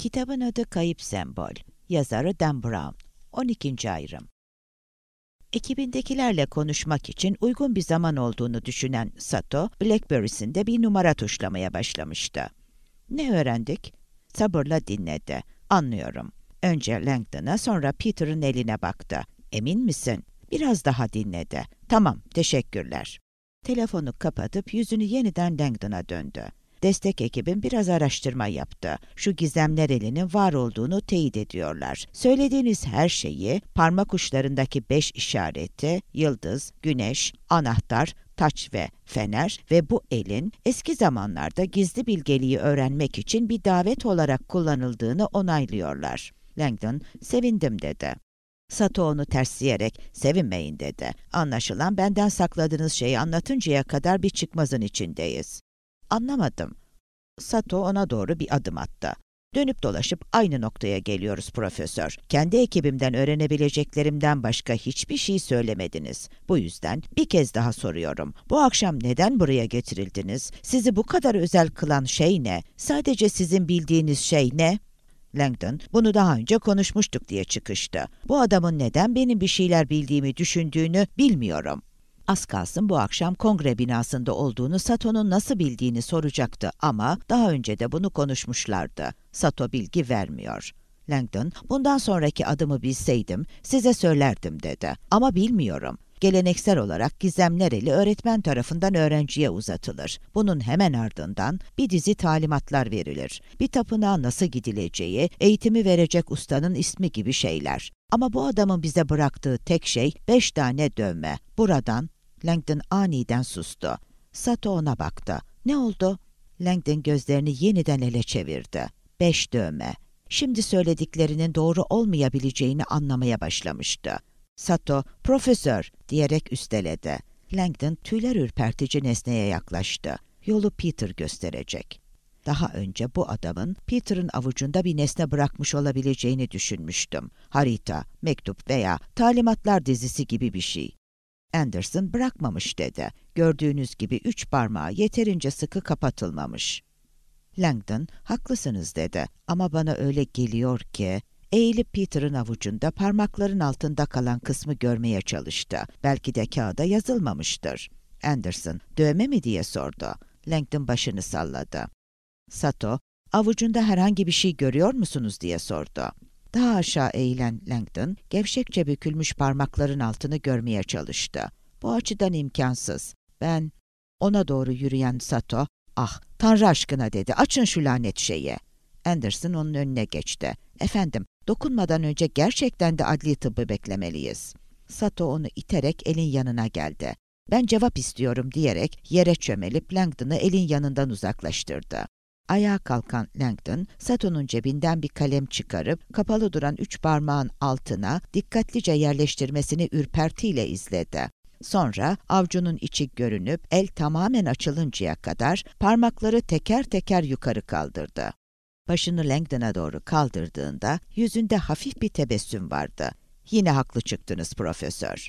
Kitabın adı Kayıp Sembol. Yazarı Dan Brown. 12. ayrım. Ekibindekilerle konuşmak için uygun bir zaman olduğunu düşünen Sato, BlackBerry'sinde bir numara tuşlamaya başlamıştı. Ne öğrendik? Sabırla dinledi. Anlıyorum. Önce Langdon'a, sonra Peter'ın eline baktı. Emin misin? Biraz daha dinledi. Tamam, teşekkürler. Telefonu kapatıp yüzünü yeniden Langdon'a döndü. Destek ekibim biraz araştırma yaptı. Şu gizemler elinin var olduğunu teyit ediyorlar. Söylediğiniz her şeyi, parmak uçlarındaki 5 işareti, yıldız, güneş, anahtar, taç ve fener ve bu elin eski zamanlarda gizli bilgeliği öğrenmek için bir davet olarak kullanıldığını onaylıyorlar. Langdon, sevindim dedi. Sato onu tersleyerek, sevinmeyin dedi. Anlaşılan benden sakladığınız şeyi anlatıncaya kadar bir çıkmazın içindeyiz. Anlamadım. Sato ona doğru bir adım attı. Dönüp dolaşıp aynı noktaya geliyoruz profesör. Kendi ekibimden öğrenebileceklerimden başka hiçbir şey söylemediniz. Bu yüzden bir kez daha soruyorum. Bu akşam neden buraya getirildiniz? Sizi bu kadar özel kılan şey ne? Sadece sizin bildiğiniz şey ne? Langdon, bunu daha önce konuşmuştuk diye çıkıştı. Bu adamın neden benim bir şeyler bildiğimi düşündüğünü bilmiyorum. Az kalsın bu akşam kongre binasında olduğunu Sato'nun nasıl bildiğini soracaktı ama daha önce de bunu konuşmuşlardı. Sato bilgi vermiyor. Langdon, bundan sonraki adımı bilseydim size söylerdim dedi. Ama bilmiyorum. Geleneksel olarak gizemler eli öğretmen tarafından öğrenciye uzatılır. Bunun hemen ardından bir dizi talimatlar verilir. Bir tapınağa nasıl gidileceği, eğitimi verecek ustanın ismi gibi şeyler. Ama bu adamın bize bıraktığı tek şey 5 tane dövme. Buradan, Langdon aniden sustu. Sato ona baktı. Ne oldu? Langdon gözlerini yeniden ele çevirdi. 5 dövme. Şimdi söylediklerinin doğru olmayabileceğini anlamaya başlamıştı. Sato, profesör diyerek üsteledi. Langdon tüyler ürpertici nesneye yaklaştı. Yolu Peter gösterecek. Daha önce bu adamın Peter'ın avucunda bir nesne bırakmış olabileceğini düşünmüştüm. Harita, mektup veya talimatlar dizisi gibi bir şey. Anderson bırakmamış dedi. Gördüğünüz gibi 3 parmağı yeterince sıkı kapatılmamış. Langdon, haklısınız dedi ama bana öyle geliyor ki... Eğilip Peter'ın avucunda parmakların altında kalan kısmı görmeye çalıştı. Belki de kağıda yazılmamıştır. Anderson, dövme mi diye sordu. Langdon başını salladı. Sato, avucunda herhangi bir şey görüyor musunuz diye sordu. Daha aşağı eğilen Langdon, gevşekçe bükülmüş parmakların altını görmeye çalıştı. Bu açıdan imkansız. Ben, ona doğru yürüyen Sato, ah Tanrı aşkına dedi, açın şu lanet şeyi. Anderson onun önüne geçti. Efendim, dokunmadan önce gerçekten de adli tıbbı beklemeliyiz. Sato onu iterek elin yanına geldi. Ben cevap istiyorum diyerek yere çömelip Langdon'ı elin yanından uzaklaştırdı. Ayağa kalkan Langdon, Sato'nun cebinden bir kalem çıkarıp kapalı duran 3 parmağın altına dikkatlice yerleştirmesini ürpertiyle izledi. Sonra avcunun içi görünüp el tamamen açılıncaya kadar parmakları teker teker yukarı kaldırdı. Başını Langdon'a doğru kaldırdığında yüzünde hafif bir tebessüm vardı. Yine haklı çıktınız profesör.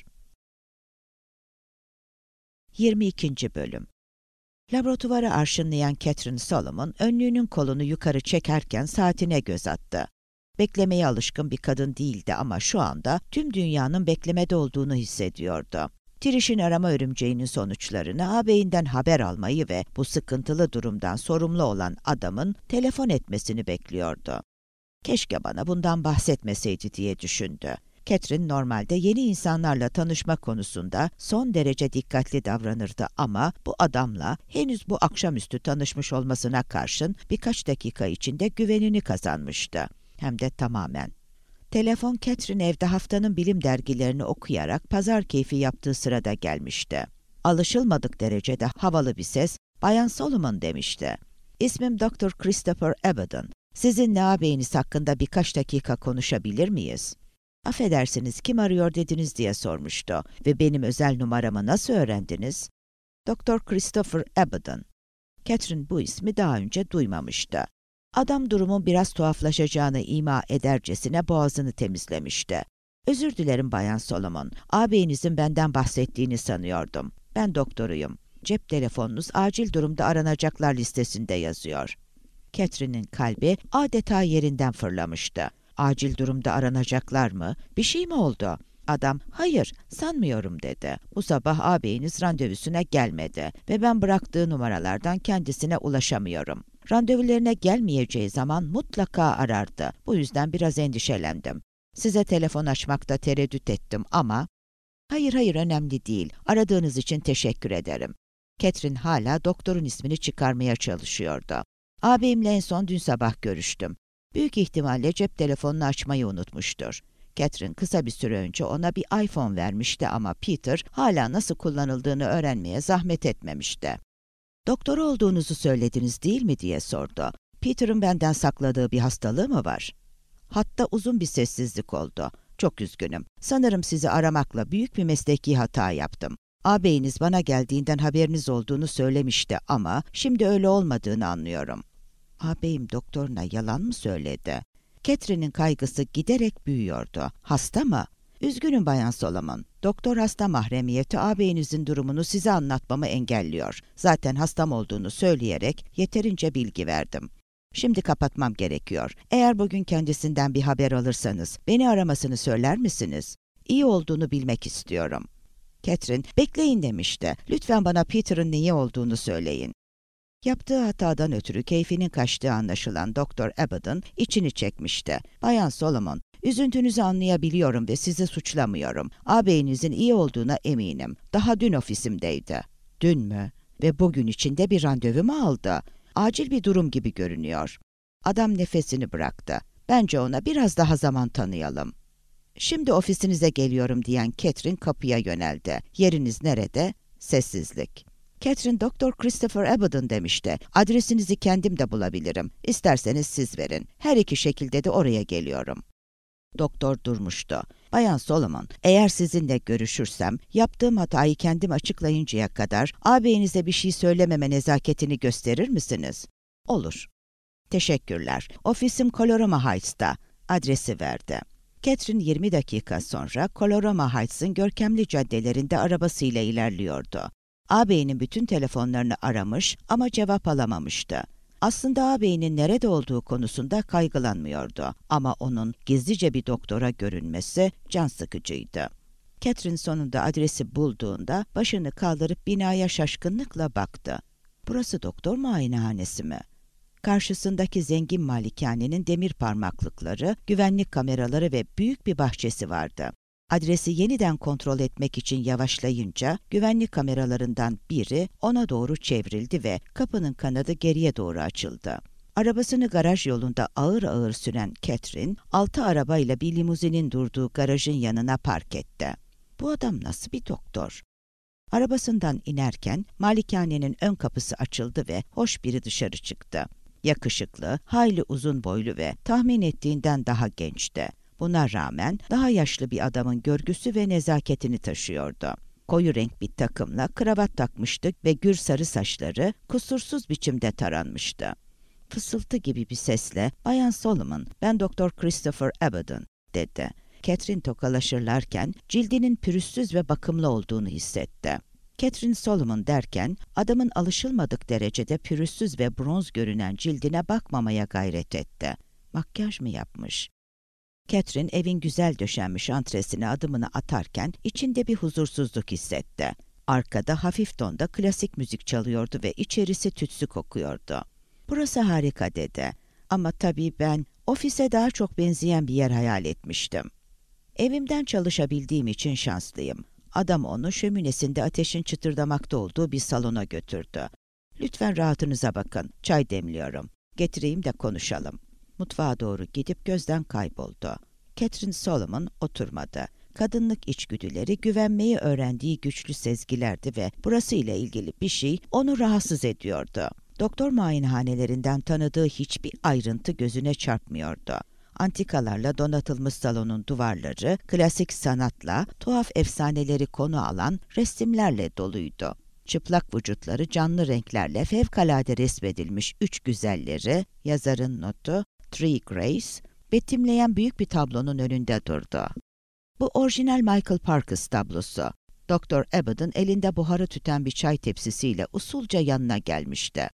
22. bölüm. Laboratuvarı arşınlayan Catherine Solomon önlüğünün kolunu yukarı çekerken saatine göz attı. Beklemeye alışkın bir kadın değildi ama şu anda tüm dünyanın beklemede olduğunu hissediyordu. Trish'in arama örümceğinin sonuçlarını, ağabeyinden haber almayı ve bu sıkıntılı durumdan sorumlu olan adamın telefon etmesini bekliyordu. Keşke bana bundan bahsetmeseydi diye düşündü. Catherine normalde yeni insanlarla tanışma konusunda son derece dikkatli davranırdı ama bu adamla henüz bu akşamüstü tanışmış olmasına karşın birkaç dakika içinde güvenini kazanmıştı. Hem de tamamen. Telefon Catherine evde haftanın bilim dergilerini okuyarak pazar keyfi yaptığı sırada gelmişti. Alışılmadık derecede havalı bir ses, "Bayan Solomon" demişti. "İsmim Dr. Christopher Abaddon. Sizinle ağabeyiniz hakkında birkaç dakika konuşabilir miyiz?" "Affedersiniz, kim arıyor dediniz?" diye sormuştu. "Ve benim özel numaramı nasıl öğrendiniz?" "Dr. Christopher Abaddon." Catherine bu ismi daha önce duymamıştı. Adam durumun biraz tuhaflaşacağını ima edercesine boğazını temizlemişti. "Özür dilerim Bayan Solomon. Ağabeyinizin benden bahsettiğini sanıyordum. Ben doktoruyum. Cep telefonunuz acil durumda aranacaklar listesinde yazıyor." Catherine'in kalbi adeta yerinden fırlamıştı. Acil durumda aranacaklar mı? Bir şey mi oldu? Adam, hayır, sanmıyorum dedi. Bu sabah ağabeyiniz randevusuna gelmedi ve ben bıraktığı numaralardan kendisine ulaşamıyorum. Randevularına gelmeyeceği zaman mutlaka arardı. Bu yüzden biraz endişelendim. Size telefon açmakta tereddüt ettim ama... Hayır, önemli değil. Aradığınız için teşekkür ederim. Catherine hala doktorun ismini çıkarmaya çalışıyordu. Ağabeyimle en son dün sabah görüştüm. Büyük ihtimalle cep telefonunu açmayı unutmuştur. Catherine kısa bir süre önce ona bir iPhone vermişti ama Peter hala nasıl kullanıldığını öğrenmeye zahmet etmemişti. Doktor olduğunuzu söylediniz değil mi diye sordu. Peter'ın benden sakladığı bir hastalığı mı var? Hatta uzun bir sessizlik oldu. Çok üzgünüm. Sanırım sizi aramakla büyük bir mesleki hata yaptım. Ağabeyiniz bana geldiğinden haberiniz olduğunu söylemişti ama şimdi öyle olmadığını anlıyorum. Ağabeyim doktoruna yalan mı söyledi? Catherine'in kaygısı giderek büyüyordu. Hasta mı? Üzgünüm Bayan Solomon. Doktor hasta mahremiyeti ağabeyinizin durumunu size anlatmamı engelliyor. Zaten hastam olduğunu söyleyerek yeterince bilgi verdim. Şimdi kapatmam gerekiyor. Eğer bugün kendisinden bir haber alırsanız beni aramasını söyler misiniz? İyi olduğunu bilmek istiyorum. Catherine, bekleyin demişti. Lütfen bana Peter'ın neyi olduğunu söyleyin. Yaptığı hatadan ötürü keyfinin kaçtığı anlaşılan Doktor Abbott içini çekmişti. Bayan Solomon, üzüntünüzü anlayabiliyorum ve sizi suçlamıyorum. Ağabeyinizin iyi olduğuna eminim. Daha dün ofisimdeydi. Dün mü? Ve bugün içinde bir randevu mu aldı? Acil bir durum gibi görünüyor. Adam nefesini bıraktı. Bence ona biraz daha zaman tanıyalım. Şimdi ofisinize geliyorum diyen Catherine kapıya yöneldi. Yeriniz nerede? Sessizlik. Catherine, Doktor Christopher Abbott demişti. Adresinizi kendim de bulabilirim. İsterseniz siz verin. Her iki şekilde de oraya geliyorum. Doktor durmuştu. Bayan Solomon, eğer sizinle görüşürsem, yaptığım hatayı kendim açıklayıncaya kadar ağabeyinize bir şey söylememe nezaketini gösterir misiniz? Olur. Teşekkürler. Ofisim Colorama Heights'ta. Adresi verdi. Catherine 20 dakika sonra Colorama Heights'ın görkemli caddelerinde arabasıyla ilerliyordu. Ağabeyinin bütün telefonlarını aramış ama cevap alamamıştı. Aslında ağabeyinin nerede olduğu konusunda kaygılanmıyordu ama onun gizlice bir doktora görünmesi can sıkıcıydı. Catherine sonunda adresi bulduğunda başını kaldırıp binaya şaşkınlıkla baktı. Burası doktor muayenehanesi mi? Karşısındaki zengin malikanenin demir parmaklıkları, güvenlik kameraları ve büyük bir bahçesi vardı. Adresi yeniden kontrol etmek için yavaşlayınca güvenlik kameralarından biri ona doğru çevrildi ve kapının kanadı geriye doğru açıldı. Arabasını garaj yolunda ağır ağır süren Catherine, 6 arabayla bir limuzinin durduğu garajın yanına park etti. Bu adam nasıl bir doktor? Arabasından inerken malikanenin ön kapısı açıldı ve hoş biri dışarı çıktı. Yakışıklı, hayli uzun boylu ve tahmin ettiğinden daha gençti. Buna rağmen daha yaşlı bir adamın görgüsü ve nezaketini taşıyordu. Koyu renk bir takımla kravat takmıştı ve gür sarı saçları kusursuz biçimde taranmıştı. Fısıltı gibi bir sesle, "Bayan Solomon, ben Doktor Christopher Abbott," dedi. Catherine tokalaşırlarken cildinin pürüzsüz ve bakımlı olduğunu hissetti. Catherine Solomon derken adamın alışılmadık derecede pürüzsüz ve bronz görünen cildine bakmamaya gayret etti. Makyaj mı yapmış? Catherine evin güzel döşenmiş antresine adımını atarken içinde bir huzursuzluk hissetti. Arkada hafif tonda klasik müzik çalıyordu ve içerisi tütsü kokuyordu. "Burası harika," dedi. "Ama tabii ben ofise daha çok benzeyen bir yer hayal etmiştim." "Evimden çalışabildiğim için şanslıyım." Adam onu şöminesinde ateşin çıtırdamakta olduğu bir salona götürdü. "Lütfen rahatınıza bakın, çay demliyorum. Getireyim de konuşalım." Mutfağa doğru gidip gözden kayboldu. Catherine Solomon oturmadı. Kadınlık içgüdüleri güvenmeyi öğrendiği güçlü sezgilerdi ve burası ile ilgili bir şey onu rahatsız ediyordu. Doktor muayenehanelerinden tanıdığı hiçbir ayrıntı gözüne çarpmıyordu. Antikalarla donatılmış salonun duvarları, klasik sanatla, tuhaf efsaneleri konu alan resimlerle doluydu. Çıplak vücutları canlı renklerle fevkalade resmedilmiş üç güzelleri, yazarın notu, Three Grace, betimleyen büyük bir tablonun önünde durdu. Bu orijinal Michael Parkes tablosu. Doktor Abbott'ın elinde buharı tüten bir çay tepsisiyle usulca yanına gelmişti.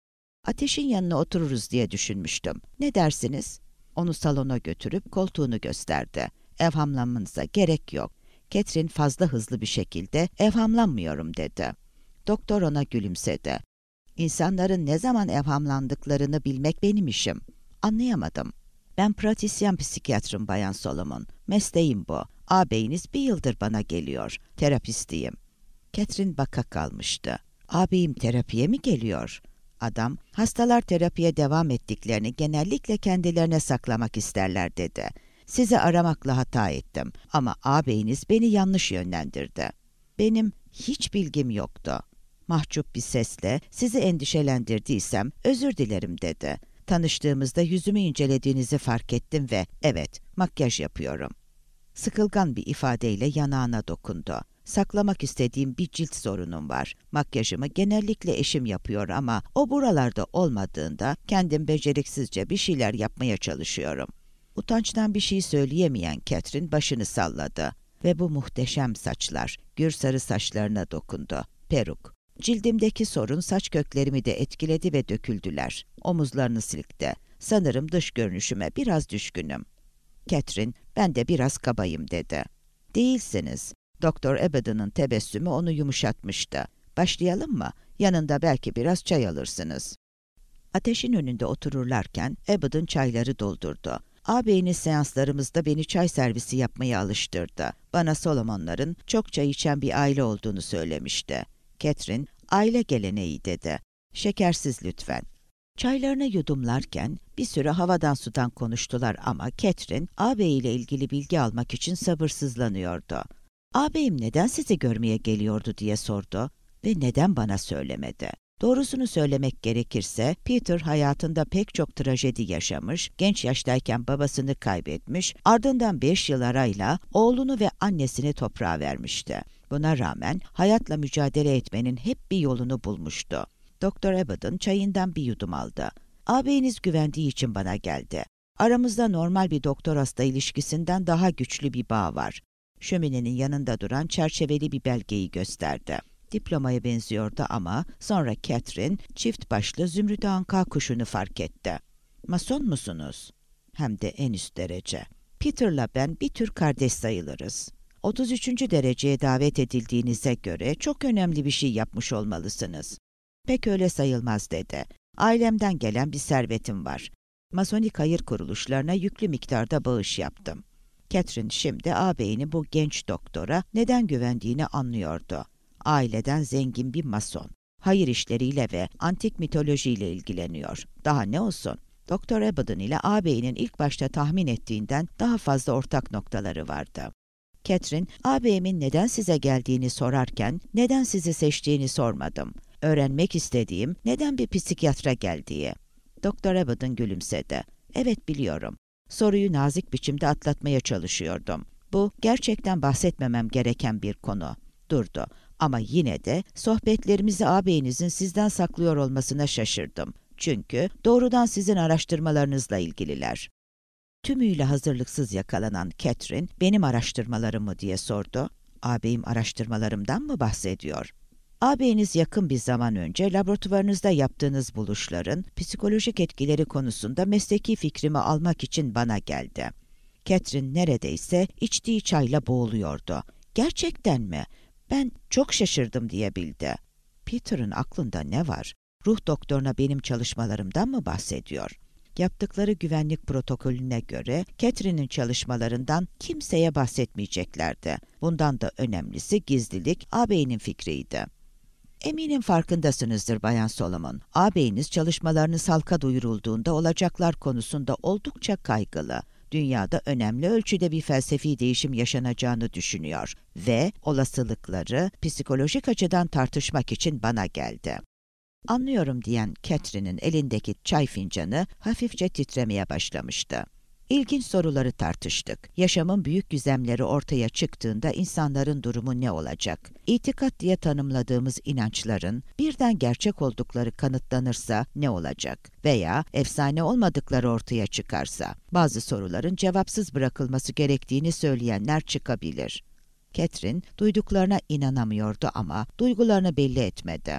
Ateşin yanına otururuz diye düşünmüştüm. Ne dersiniz? Onu salona götürüp koltuğunu gösterdi. Evhamlanmanıza gerek yok. Catherine fazla hızlı bir şekilde evhamlanmıyorum dedi. Doktor ona gülümsedi. İnsanların ne zaman evhamlandıklarını bilmek benim işim. Anlayamadım. Ben pratisyen psikiyatrım Bayan Solomon. Mesleğim bu. Ağabeyiniz bir yıldır bana geliyor. Terapistiyim. Catherine baka kalmıştı. Ağabeyim terapiye mi geliyor? Adam, hastalar terapiye devam ettiklerini genellikle kendilerine saklamak isterler dedi. Sizi aramakla hata ettim ama ağabeyiniz beni yanlış yönlendirdi. Benim hiç bilgim yoktu. Mahcup bir sesle sizi endişelendirdiysem özür dilerim dedi. Tanıştığımızda yüzümü incelediğinizi fark ettim ve evet, makyaj yapıyorum. Sıkılgan bir ifadeyle yanağına dokundu. Saklamak istediğim bir cilt sorunum var. Makyajımı genellikle eşim yapıyor ama o buralarda olmadığında kendim beceriksizce bir şeyler yapmaya çalışıyorum. Utançtan bir şey söyleyemeyen Catherine başını salladı ve bu muhteşem saçlar, gür sarı saçlarına dokundu. Peruk. Cildimdeki sorun saç köklerimi de etkiledi ve döküldüler. Omuzlarını silkti. Sanırım dış görünüşüme biraz düşkünüm. Catherine, ben de biraz kabayım dedi. Değilsiniz. Doktor Abaddon'ın tebessümü onu yumuşatmıştı. Başlayalım mı? Yanında belki biraz çay alırsınız. Ateşin önünde otururlarken Abaddon çayları doldurdu. Ağabeyiniz seanslarımızda beni çay servisi yapmaya alıştırdı. Bana Solomonların çok çay içen bir aile olduğunu söylemişti. Catherine, aile geleneği dedi. Şekersiz lütfen. Çaylarını yudumlarken bir süre havadan sudan konuştular ama Catherine, ağabeyiyle ilgili bilgi almak için sabırsızlanıyordu. Ağabeyim neden sizi görmeye geliyordu diye sordu ve neden bana söylemedi? Doğrusunu söylemek gerekirse Peter hayatında pek çok trajedi yaşamış, genç yaştayken babasını kaybetmiş, ardından 5 yıl arayla oğlunu ve annesini toprağa vermişti. Buna rağmen hayatla mücadele etmenin hep bir yolunu bulmuştu. Doktor Abaddon çayından bir yudum aldı. Ağabeyiniz güvendiği için bana geldi. Aramızda normal bir doktor-hasta ilişkisinden daha güçlü bir bağ var. Şöminenin yanında duran çerçeveli bir belgeyi gösterdi. Diplomaya benziyordu ama sonra Catherine çift başlı zümrüt anka kuşunu fark etti. Mason musunuz? Hem de en üst derece. Peter'la ben bir tür kardeş sayılırız. 33. dereceye davet edildiğinize göre çok önemli bir şey yapmış olmalısınız. Pek öyle sayılmaz dedi. Ailemden gelen bir servetim var. Masonik hayır kuruluşlarına yüklü miktarda bağış yaptım. Catherine şimdi ağabeyini bu genç doktora neden güvendiğini anlıyordu. Aileden zengin bir mason. Hayır işleriyle ve antik mitolojiyle ilgileniyor. Daha ne olsun? Doktor Abaddon ile ağabeyinin ilk başta tahmin ettiğinden daha fazla ortak noktaları vardı. Catherine, ağabeyimin neden size geldiğini sorarken neden sizi seçtiğini sormadım. Öğrenmek istediğim neden bir psikiyatra geldiği. Doktor Abaddon gülümsedi. Evet biliyorum. Soruyu nazik biçimde atlatmaya çalışıyordum. Bu gerçekten bahsetmemem gereken bir konu. Durdu. Ama yine de sohbetlerimizi ağabeyinizin sizden saklıyor olmasına şaşırdım. Çünkü doğrudan sizin araştırmalarınızla ilgililer. Tümüyle hazırlıksız yakalanan Catherine, benim araştırmalarım mı diye sordu. Ağabeyim araştırmalarımdan mı bahsediyor? Ağabeyiniz yakın bir zaman önce laboratuvarınızda yaptığınız buluşların psikolojik etkileri konusunda mesleki fikrimi almak için bana geldi. Catherine neredeyse içtiği çayla boğuluyordu. Gerçekten mi? Ben çok şaşırdım diyebildi. Peter'ın aklında ne var? Ruh doktoruna benim çalışmalarımdan mı bahsediyor? Yaptıkları güvenlik protokolüne göre Catherine'in çalışmalarından kimseye bahsetmeyeceklerdi. Bundan da önemlisi gizlilik ağabeyinin fikriydi. Eminim farkındasınızdır Bayan Solomon. Ağabeyiniz çalışmalarınız halka duyurulduğunda olacaklar konusunda oldukça kaygılı. Dünyada önemli ölçüde bir felsefi değişim yaşanacağını düşünüyor ve olasılıkları psikolojik açıdan tartışmak için bana geldi. Anlıyorum diyen Catherine'in elindeki çay fincanı hafifçe titremeye başlamıştı. İlginç soruları tartıştık. Yaşamın büyük gizemleri ortaya çıktığında insanların durumu ne olacak? İtikat diye tanımladığımız inançların birden gerçek oldukları kanıtlanırsa ne olacak? Veya efsane olmadıkları ortaya çıkarsa? Bazı soruların cevapsız bırakılması gerektiğini söyleyenler çıkabilir. Catherine duyduklarına inanamıyordu ama duygularını belli etmedi.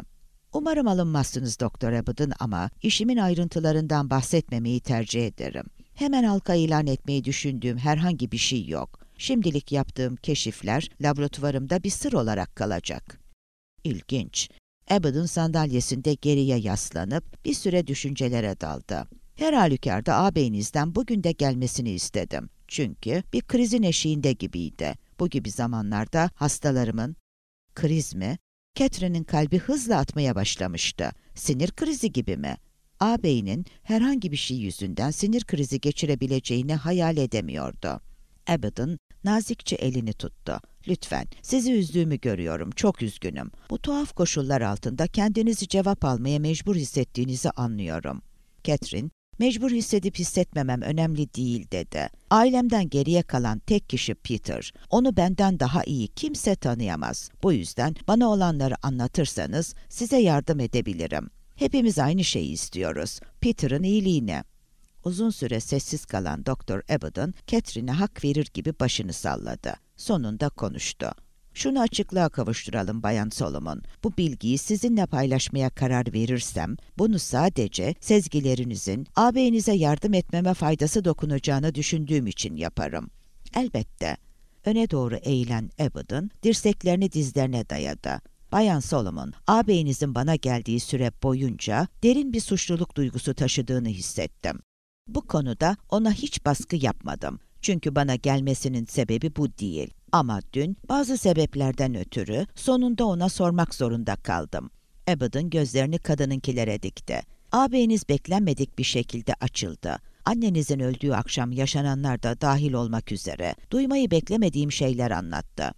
Umarım alınmazsınız Doktor Abbot'un ama işimin ayrıntılarından bahsetmemeyi tercih ederim. Hemen halka ilan etmeyi düşündüğüm herhangi bir şey yok. Şimdilik yaptığım keşifler laboratuvarımda bir sır olarak kalacak. İlginç. Abbot'un sandalyesinde geriye yaslanıp bir süre düşüncelere daldı. Her halükarda ağabeyinizden bugün de gelmesini istedim. Çünkü bir krizin eşiğinde gibiydi. Bu gibi zamanlarda hastalarımın... Kriz mi? Catherine'in kalbi hızla atmaya başlamıştı. Sinir krizi gibi mi? Ağabeyinin herhangi bir şey yüzünden sinir krizi geçirebileceğini hayal edemiyordu. Abbot'un nazikçe elini tuttu. Lütfen, sizi üzdüğümü görüyorum, çok üzgünüm. Bu tuhaf koşullar altında kendinizi cevap almaya mecbur hissettiğinizi anlıyorum. Catherine, mecbur hissedip hissetmemem önemli değil dedi. Ailemden geriye kalan tek kişi Peter. Onu benden daha iyi kimse tanıyamaz. Bu yüzden bana olanları anlatırsanız size yardım edebilirim. Hepimiz aynı şeyi istiyoruz. Peter'ın iyiliğini. Uzun süre sessiz kalan Doktor Abbot'un Catherine'e hak verir gibi başını salladı. Sonunda konuştu. Şunu açıklığa kavuşturalım Bayan Solomon. Bu bilgiyi sizinle paylaşmaya karar verirsem, bunu sadece sezgilerinizin ağabeyinize yardım etmeme faydası dokunacağını düşündüğüm için yaparım. Elbette. Öne doğru eğilen Abbot'un dirseklerini dizlerine dayadı. Bayan Solomon, ağabeyinizin bana geldiği süre boyunca derin bir suçluluk duygusu taşıdığını hissettim. Bu konuda ona hiç baskı yapmadım. Çünkü bana gelmesinin sebebi bu değil. Ama dün bazı sebeplerden ötürü sonunda ona sormak zorunda kaldım. Abbot'un gözlerini kadınınkilere dikti. Ağabeyiniz beklenmedik bir şekilde açıldı. Annenizin öldüğü akşam yaşananlar da dahil olmak üzere duymayı beklemediğim şeyler anlattı.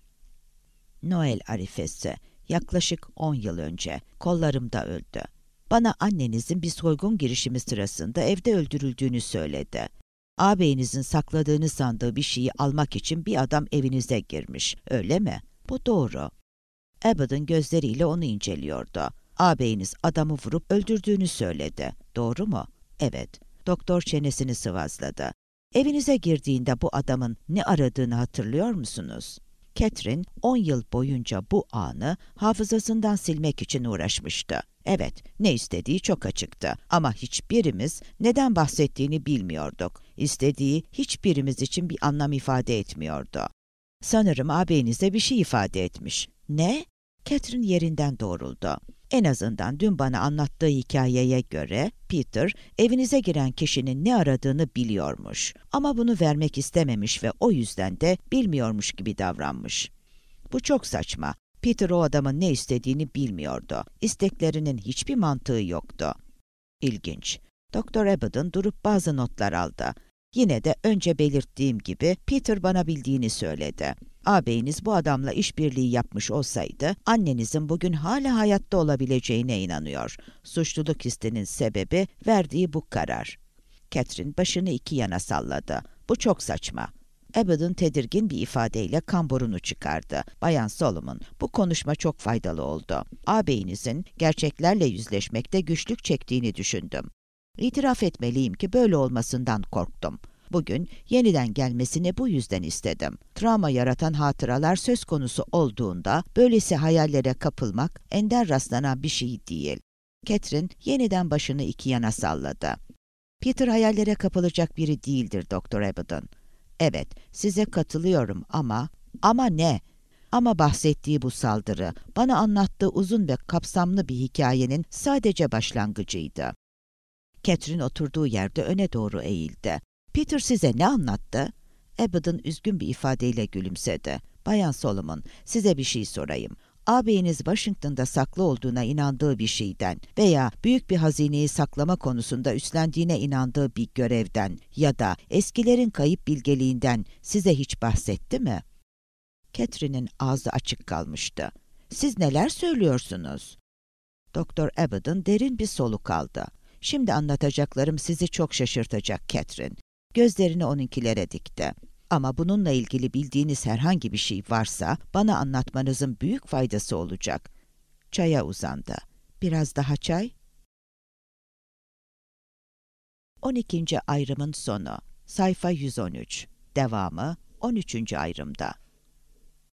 Noel arifesi yaklaşık 10 yıl önce kollarımda öldü. Bana annenizin bir soygun girişimi sırasında evde öldürüldüğünü söyledi. Ağabeyinizin sakladığını sandığı bir şeyi almak için bir adam evinize girmiş, öyle mi? Bu doğru. Abbot'un gözleriyle onu inceliyordu. Ağabeyiniz adamı vurup öldürdüğünü söyledi. Doğru mu? Evet. Doktor çenesini sıvazladı. Evinize girdiğinde bu adamın ne aradığını hatırlıyor musunuz? Catherine 10 yıl boyunca bu anı hafızasından silmek için uğraşmıştı. Evet, ne istediği çok açıktı ama hiçbirimiz neden bahsettiğini bilmiyorduk. İstediği hiçbirimiz için bir anlam ifade etmiyordu. Sanırım ağabeyinize bir şey ifade etmiş. Ne? Catherine yerinden doğruldu. En azından dün bana anlattığı hikayeye göre Peter evinize giren kişinin ne aradığını biliyormuş. Ama bunu vermek istememiş ve o yüzden de bilmiyormuş gibi davranmış. Bu çok saçma. Peter o adamın ne istediğini bilmiyordu. İsteklerinin hiçbir mantığı yoktu. İlginç. Doktor Abbot'un durup bazı notlar aldı. Yine de önce belirttiğim gibi Peter bana bildiğini söyledi. Ağabeyiniz bu adamla işbirliği yapmış olsaydı annenizin bugün hala hayatta olabileceğine inanıyor. Suçluluk hissinin sebebi verdiği bu karar. Catherine başını iki yana salladı. Bu çok saçma. Abbot'un tedirgin bir ifadeyle kamburunu çıkardı. Bayan Solomon, bu konuşma çok faydalı oldu. Ağabeyinizin gerçeklerle yüzleşmekte güçlük çektiğini düşündüm. İtiraf etmeliyim ki böyle olmasından korktum. Bugün yeniden gelmesini bu yüzden istedim. Travma yaratan hatıralar söz konusu olduğunda böylesi hayallere kapılmak ender rastlanan bir şey değil. Catherine yeniden başını iki yana salladı. Peter hayallere kapılacak biri değildir Doktor Abbot'un. Evet, size katılıyorum ama... Ama ne? Ama bahsettiği bu saldırı, bana anlattığı uzun ve kapsamlı bir hikayenin sadece başlangıcıydı. Catherine oturduğu yerde öne doğru eğildi. Peter size ne anlattı? Abbot'un üzgün bir ifadeyle gülümsedi. Bayan Solomon, size bir şey sorayım. Ağabeyiniz Washington'da saklı olduğuna inandığı bir şeyden veya büyük bir hazineyi saklama konusunda üstlendiğine inandığı bir görevden ya da eskilerin kayıp bilgeliğinden size hiç bahsetti mi? Catherine'in ağzı açık kalmıştı. Siz neler söylüyorsunuz? Doktor Abbot'un derin bir soluk aldı. Şimdi anlatacaklarım sizi çok şaşırtacak Catherine. Gözlerini onunkilere dikti. Ama bununla ilgili bildiğiniz herhangi bir şey varsa bana anlatmanızın büyük faydası olacak. Çaya uzandı. Biraz daha çay? 12. ayrımın sonu. Sayfa 113. Devamı 13. ayrımda.